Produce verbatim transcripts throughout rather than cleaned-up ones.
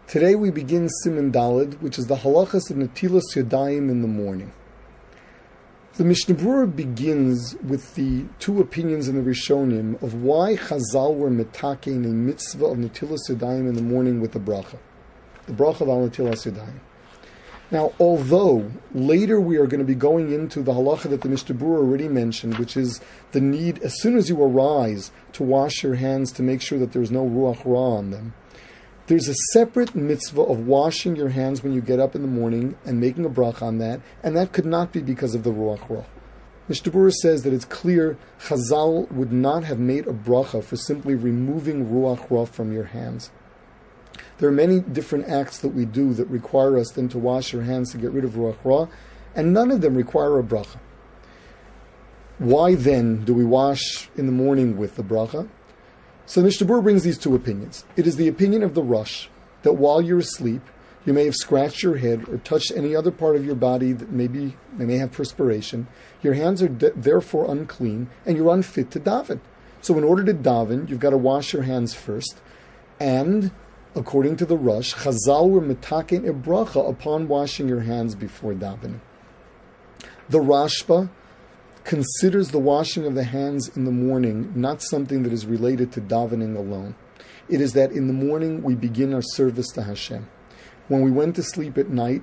Today we begin Siman Daled, which is the halachas of Netilas Yadayim in the morning. The Mishnah Berurah begins with the two opinions in the Rishonim of why Chazal were metakein a mitzvah of Netilas Yadayim in the morning with the bracha, the bracha of Al Netilas Yadayim. Now, although later we are going to be going into the halacha that the Mishnah Berurah already mentioned, which is the need, as soon as you arise, to wash your hands to make sure that there's no ruach ra on them, there's a separate mitzvah of washing your hands when you get up in the morning and making a bracha on that, and that could not be because of the ruach ra. Mishnah Berurah says that it's clear Chazal would not have made a bracha for simply removing ruach ra from your hands. There are many different acts that we do that require us then to wash our hands to get rid of ruach ra, and none of them require a bracha. Why then do we wash in the morning with the bracha? So the Mishnah Berurah brings these two opinions. It is the opinion of the Rosh, that while you're asleep, you may have scratched your head or touched any other part of your body that maybe they may have perspiration. Your hands are de- therefore unclean, and you're unfit to daven. So in order to daven, you've got to wash your hands first, and according to the Rosh, Chazal were metakein a bracha upon washing your hands before davening. The Rashba considers the washing of the hands in the morning not something that is related to davening alone. It is that in the morning we begin our service to Hashem. When we went to sleep at night,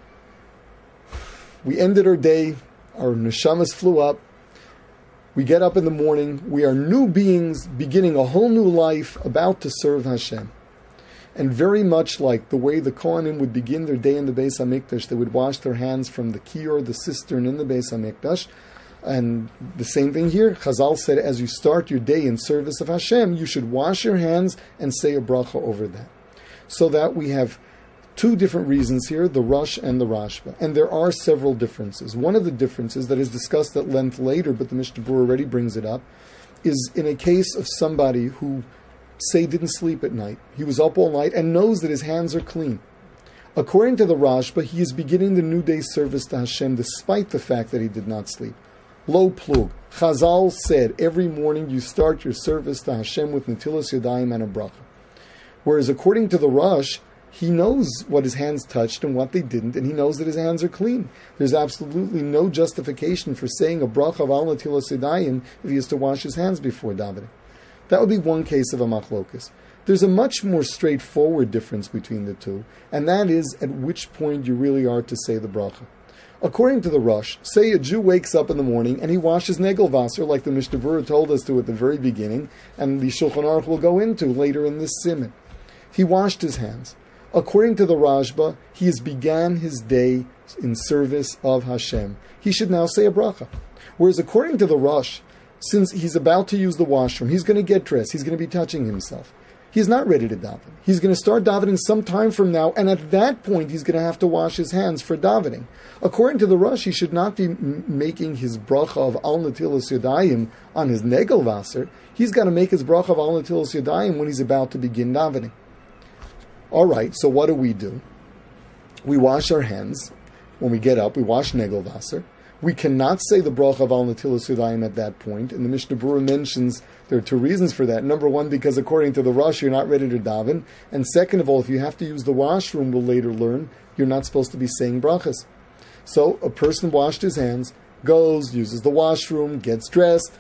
we ended our day, our neshamas flew up, we get up in the morning, we are new beings beginning a whole new life about to serve Hashem. And very much like the way the Kohanim would begin their day in the Beis HaMikdash, they would wash their hands from the kior, the cistern in the Beis HaMikdash. And the same thing here, Chazal said, as you start your day in service of Hashem, you should wash your hands and say a bracha over that. So that we have two different reasons here, the Rosh and the Rashba. And there are several differences. One of the differences that is discussed at length later, but the Mishnah Berurah already brings it up, is in a case of somebody who, say, didn't sleep at night. He was up all night and knows that his hands are clean. According to the Rashba, he is beginning the new day's service to Hashem despite the fact that he did not sleep. Lo plug. Chazal said, every morning you start your service to Hashem with Netilas Yadayim and a bracha. Whereas according to the Rosh, he knows what his hands touched and what they didn't, and he knows that his hands are clean. There's absolutely no justification for saying a bracha of Al Netilas Yadayim if he has to wash his hands before davening. That would be one case of a machlokas. There's a much more straightforward difference between the two, and that is at which point you really are to say the bracha. According to the Rosh, say a Jew wakes up in the morning and he washes Negelvasser like the Mishnah Berurah told us to at the very beginning, and the Shulchan Aruch will go into later in this siman. He washed his hands. According to the Rashba, he has began his day in service of Hashem. He should now say a bracha. Whereas according to the Rosh, since he's about to use the washroom, he's going to get dressed, he's going to be touching himself. He's not ready to daven. He's going to start davening some time from now, and at that point he's going to have to wash his hands for davening. According to the Rosh, he should not be m- making his bracha of Al Netilas Yadayim on his Negelvasser. He's got to make his bracha of Al Netilas Yadayim when he's about to begin davening. All right, so what do we do? We wash our hands. When we get up, we wash Negelvasser. We cannot say the bracha of Al Netilas Yadayim at that point, and the Mishnah Berurah mentions there are two reasons for that. Number one, because according to the Rosh, you're not ready to daven, and second of all, if you have to use the washroom, we'll later learn, you're not supposed to be saying brachas. So a person washed his hands, goes, uses the washroom, gets dressed,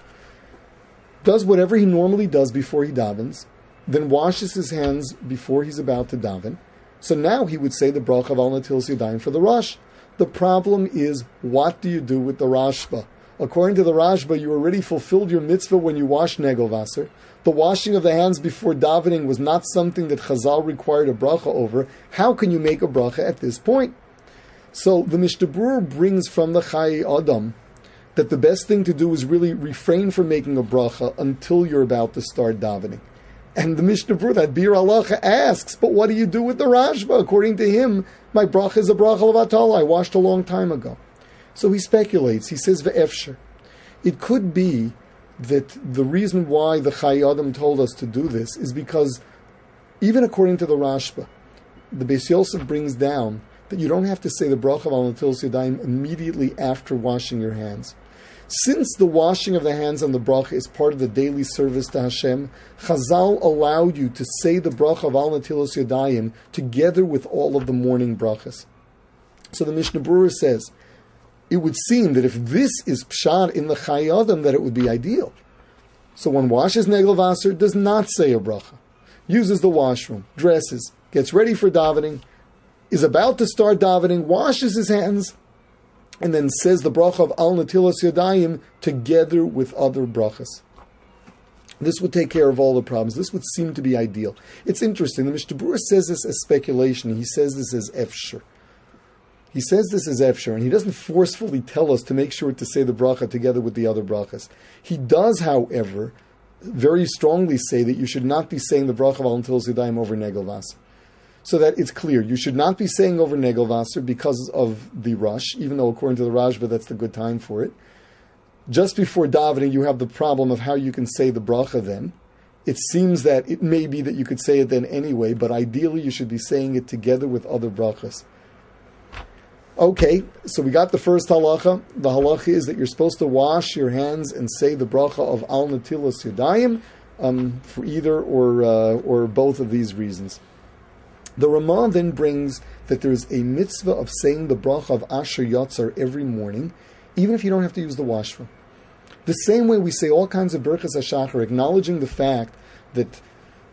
does whatever he normally does before he davens, then washes his hands before he's about to daven. So now he would say the bracha of Al Netilas Yadayim for the Rosh. The problem is, what do you do with the Rashba? According to the Rashba, you already fulfilled your mitzvah when you washed Negelvasser. The washing of the hands before davening was not something that Chazal required a bracha over. How can you make a bracha at this point? So the Mishnah Berurah brings from the Chayei Adam that the best thing to do is really refrain from making a bracha until you're about to start davening. And the Mishnah Berurah, that Bir Halacha, asks, but what do you do with the Rashba? According to him, my bracha is a bracha of Atala. I washed a long time ago. So he speculates. He says, Ve'efsher. It could be that the reason why the Chayei Adam told us to do this is because, even according to the Rashba, the Beis Yosef brings down that you don't have to say the bracha of Al Netilas Yadayim immediately after washing your hands. Since the washing of the hands and the bracha is part of the daily service to Hashem, Chazal allowed you to say the bracha of Al Natilos Yadayim together with all of the morning brachas. So the Mishnah Berurah says, it would seem that if this is pshat in the Chayei Adam, that it would be ideal. So one washes Negel Vaser, does not say a bracha, uses the washroom, dresses, gets ready for davening, is about to start davening, washes his hands, and then says the bracha of Al Natilos Yadayim together with other brachas. This would take care of all the problems. This would seem to be ideal. It's interesting. The Mishnah Berurah says this as speculation. He says this as efshar. He says this as efshar, and he doesn't forcefully tell us to make sure to say the bracha together with the other brachas. He does, however, very strongly say that you should not be saying the bracha of Al Natilos Yadayim over Negel Vaser. So that it's clear, you should not be saying over Negel Vaser because of the rush, even though according to the Rashba that's the good time for it. Just before davening, you have the problem of how you can say the bracha then. It seems that it may be that you could say it then anyway, but ideally you should be saying it together with other brachas. Okay, so we got the first halacha. The halacha is that you're supposed to wash your hands and say the bracha of Al Natilos Yadayim um, for either or uh, or both of these reasons. The Ramah then brings that there's a mitzvah of saying the bracha of Asher Yatzar every morning, even if you don't have to use the washroom. The same way we say all kinds of Berachas HaShachar, acknowledging the fact that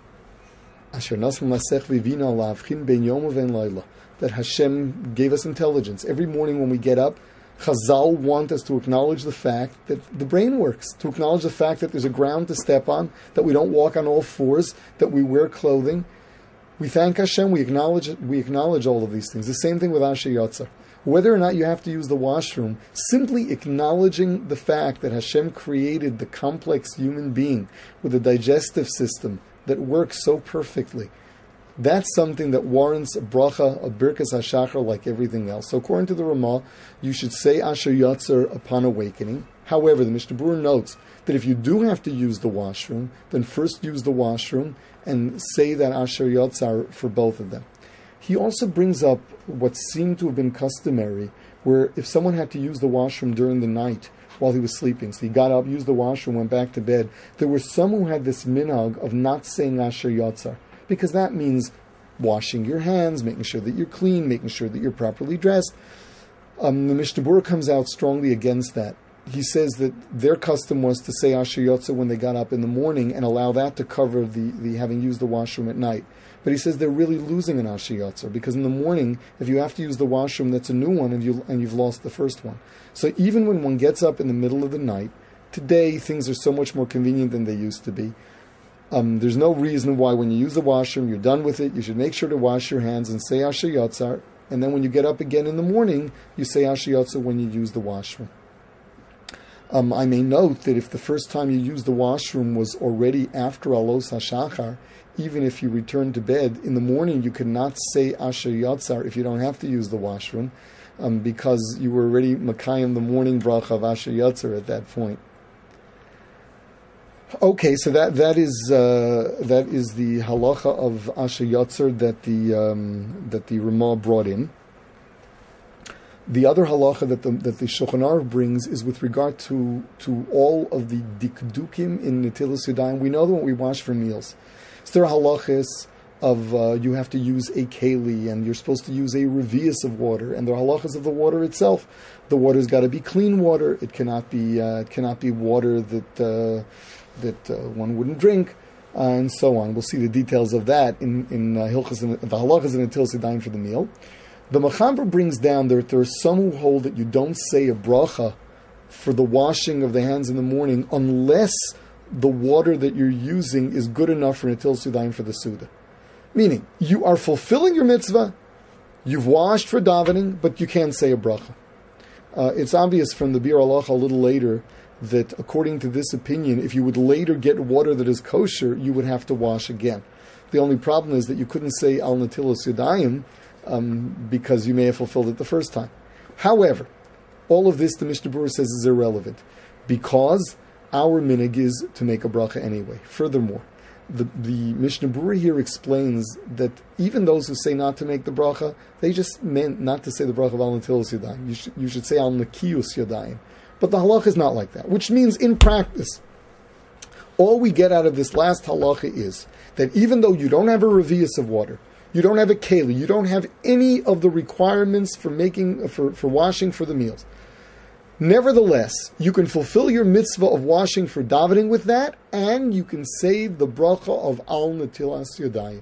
Asher Nasm Lasech Vivina Lavchin Ben Yom Uven Laila, that Hashem gave us intelligence. Every morning when we get up, Chazal want us to acknowledge the fact that the brain works, to acknowledge the fact that there's a ground to step on, that we don't walk on all fours, that we wear clothing. We thank Hashem, we acknowledge it, we acknowledge all of these things. The same thing with Asher Yatzar. Whether or not you have to use the washroom, simply acknowledging the fact that Hashem created the complex human being with a digestive system that works so perfectly, that's something that warrants a bracha, a birkas hashachar, like everything else. So according to the Ramah, you should say Asher Yatzar upon awakening. However, the Mishnah Berurah notes that if you do have to use the washroom, then first use the washroom and say that Asher Yatzar for both of them. He also brings up what seemed to have been customary, where if someone had to use the washroom during the night while he was sleeping, so he got up, used the washroom, went back to bed, there were some who had this minhag of not saying Asher Yatzar, because that means washing your hands, making sure that you're clean, making sure that you're properly dressed. Um, the Mishnah Berurah comes out strongly against that. He says that their custom was to say Asher Yatzar when they got up in the morning and allow that to cover the, the having used the washroom at night. But he says they're really losing an Asher Yatzar, because in the morning, if you have to use the washroom, that's a new one, and, you, and you've lost the first one. So even when one gets up in the middle of the night, today things are so much more convenient than they used to be. Um, there's no reason why when you use the washroom, you're done with it, you should make sure to wash your hands and say Asher Yatzar, and then when you get up again in the morning, you say Asher Yatzar when you use the washroom. Um, I may note that if the first time you used the washroom was already after Alos HaShachar, even if you return to bed, in the morning you cannot say Asher Yatzar if you don't have to use the washroom, um, because you were already Makayim the morning bracha of Asher Yatzar at that point. Okay, so that that is uh, that is the halacha of Asher Yatzar that the um, that the Ramah brought in. The other halacha that the that the Shulchan Aruch brings is with regard to to all of the dikdukim in Netilas Yadayim. We know that when we wash for meals, so there are halachas of uh, you have to use a keli and you're supposed to use a revius of water, and there are halachas of the water itself. The water's got to be clean water. It cannot be uh, it cannot be water that uh, that uh, one wouldn't drink, uh, and so on. We'll see the details of that in in uh, Hilchas and the halachas in Netilas Yadayim for the meal. The Mechaber brings down that there are some who hold that you don't say a bracha for the washing of the hands in the morning unless the water that you're using is good enough for Netilas Yadayim for the Suda. Meaning, you are fulfilling your mitzvah, you've washed for davening, but you can't say a bracha. Uh, it's obvious from the Bir Halacha a little later that according to this opinion, if you would later get water that is kosher, you would have to wash again. The only problem is that you couldn't say Al Netilas Yadayim, Um, because you may have fulfilled it the first time. However, all of this, the Mishnah Berurah says, is irrelevant, because our minhag is to make a bracha anyway. Furthermore, the, the Mishnah Berurah here explains that even those who say not to make the bracha, they just meant not to say the bracha of Al Netilas Yadayim. You should, you should say Al Nekiyus Yadayim, But the halacha is not like that, which means in practice, all we get out of this last halacha is that even though you don't have a revius of water, you don't have a keli, you don't have any of the requirements for making for, for washing for the meals, nevertheless, you can fulfill your mitzvah of washing for davening with that, and you can save the bracha of al netilas yadayim.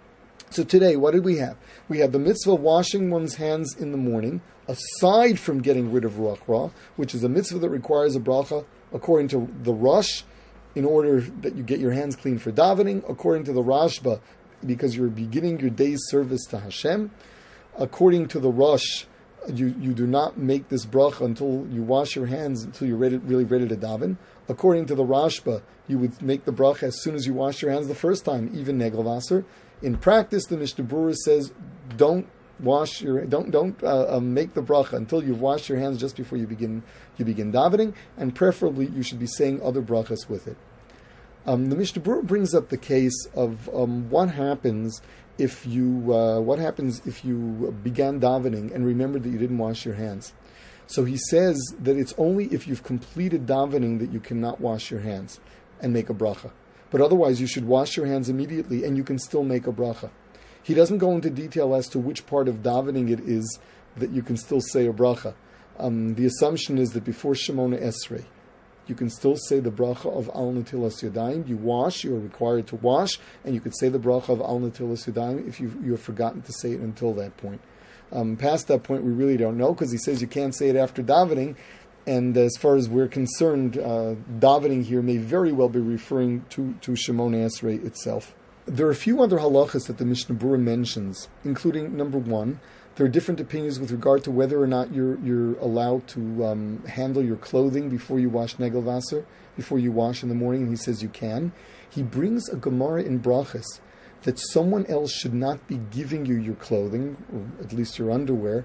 So today, what did we have? We have the mitzvah of washing one's hands in the morning, aside from getting rid of ruach ra, which is a mitzvah that requires a bracha according to the Rosh, in order that you get your hands clean for davening, according to the Rashba, because you're beginning your day's service to Hashem. According to the Rosh, you, you do not make this bracha until you wash your hands, until you're ready, really ready to daven. According to the Rashba, you would make the bracha as soon as you wash your hands the first time, even Negelvasser. In practice, the Mishnah Berurah says, don't wash your don't don't uh, uh, make the bracha until you've washed your hands just before you begin you begin davening, and preferably you should be saying other brachas with it. Um, the Mishnah Berurah brings up the case of um, what happens if you uh, what happens if you began davening and remembered that you didn't wash your hands. So he says that it's only if you've completed davening that you cannot wash your hands and make a bracha. But otherwise, you should wash your hands immediately, and you can still make a bracha. He doesn't go into detail as to which part of davening it is that you can still say a bracha. Um, the assumption is that before Shemona Esrei, you can still say the bracha of Al Netilas Yadayim. You wash, you are required to wash, and you could say the bracha of Al Netilas Yadayim if you you have forgotten to say it until that point. Um, past that point, we really don't know, because he says you can't say it after davening. And as far as we're concerned, uh, davening here may very well be referring to, to Shemona Esrei itself. There are a few other halachas that the Mishnah Berurah mentions, including, number one, there are different opinions with regard to whether or not you're you're allowed to um, handle your clothing before you wash Negelvasser, before you wash in the morning, and he says you can. He brings a Gemara in Brachas that someone else should not be giving you your clothing, or at least your underwear,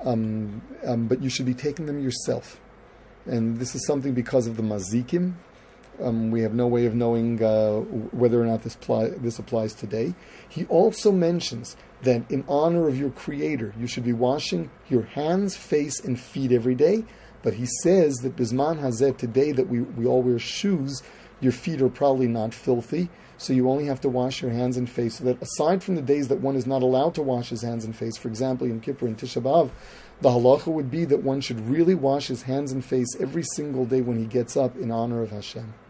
um, um, but you should be taking them yourself. And this is something because of the mazikim. Um, we have no way of knowing uh, whether or not this, pli- this applies today. He also mentions that in honor of your Creator, you should be washing your hands, face, and feet every day. But he says that Bisman Hazeh, today that we, we all wear shoes, your feet are probably not filthy, so you only have to wash your hands and face. So that aside from the days that one is not allowed to wash his hands and face, for example, Yom Kippur and Tisha B'Av, the halacha would be that one should really wash his hands and face every single day when he gets up in honor of Hashem.